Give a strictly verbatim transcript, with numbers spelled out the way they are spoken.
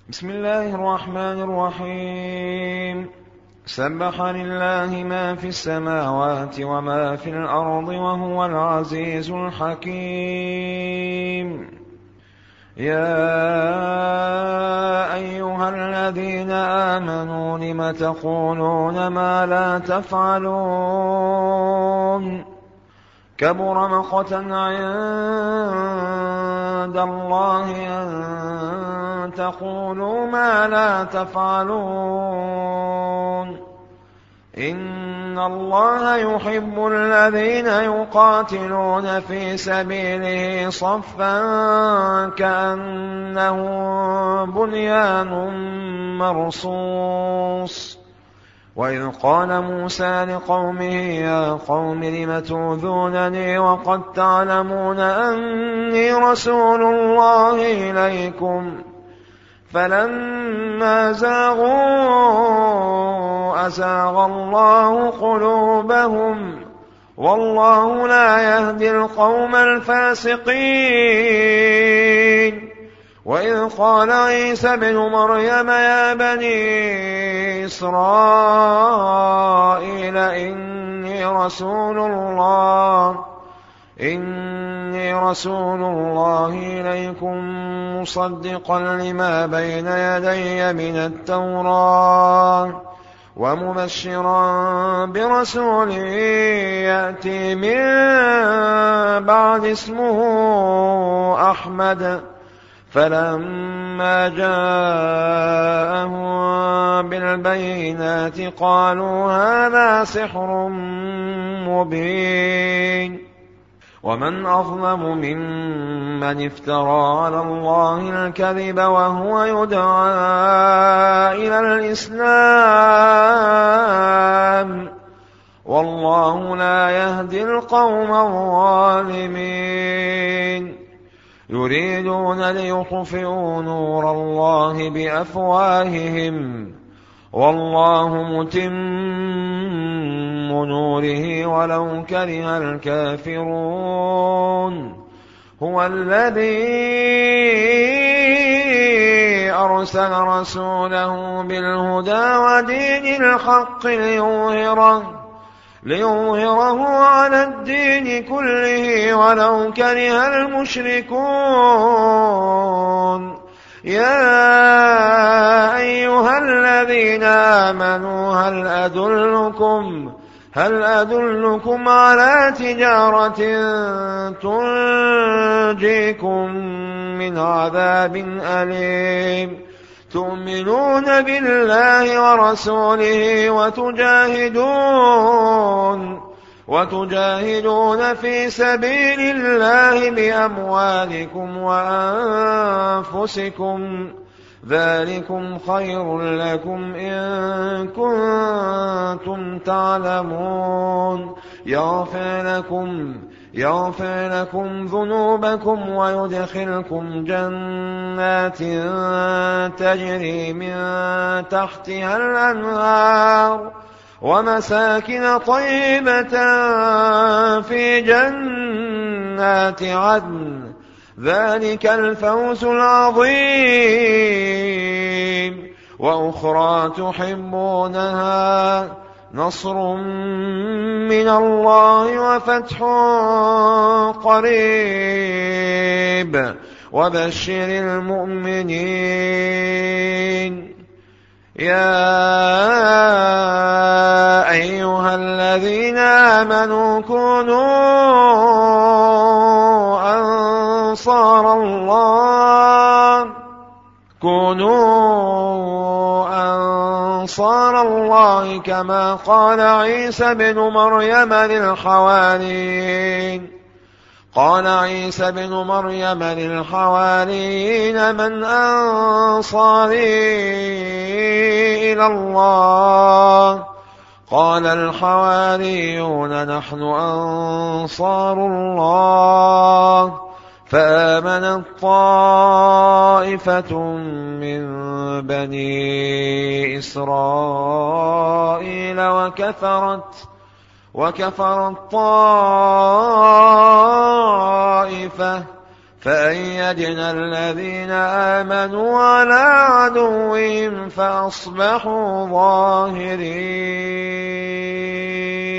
بسم الله الرحمن الرحيم. سبح لله ما في السماوات وما في الأرض وهو العزيز الحكيم. يا أيها الذين آمنوا لم تقولون ما لا تفعلون كبر مقتا عند الله أن تقولوا ما لا تفعلون إن الله يحب الذين يقاتلون في سبيله صفا كأنه بنيان مرصوص. وإذ قال موسى لقومه يا قوم لم تؤذونني وقد تعلمون أني رسول الله إليكم فلما زاغوا أزاغ الله قلوبهم والله لا يهدي القوم الفاسقين. وإذ قال عيسى ابن مريم يا بني إسرائيل إني رسول الله إني رسول الله إليكم مصدقا لما بين يدي من التوراة ومبشرا برسول يأتي من بعد اسمه أحمد. فلما جاءهم بالبينات قالوا هذا سحر مبين. ومن أظلم ممن افترى على الله الكذب وهو يدعى إلى الإسلام والله لا يهدي القوم الظالمين. يريدون ليطفئوا نور الله بأفواههم والله متم نوره ولو كره الكافرون. هو الذي أرسل رسوله بالهدى ودين الحق ليظهره ليظهره على الدين كله ولو كره المشركون. يا أيها الذين آمنوا هل أدلكم هل أدلكم على تجارة تنجيكم من عذاب أليم تؤمنون بالله ورسوله وتجاهدون وتجاهدون في سبيل الله بأموالكم وأنفسكم ذلكم خير لكم إن كنتم تعلمون. يغفر لكم يغفر لكم ذنوبكم ويدخلكم جنات تجري من تحتها الأنهار ومساكن طيبة في جنات عدن ذلك الفوز العظيم. وأخرى تحبونها نصر من الله وفتح قريب وبشر المؤمنين. يا أيها الذين آمنوا كونوا أنصار الله كونوا أنصار الله كما قال عيسى بن مريم للحواريين قال عيسى بن مريم للحواريين من أنصاري إلى الله قال الحواريون نحن أنصار الله. فآمنت طائفة من بني إسرائيل وكفرت وكفرت طائفة فأيدنا الذين آمنوا على عدوهم فأصبحوا ظاهرين.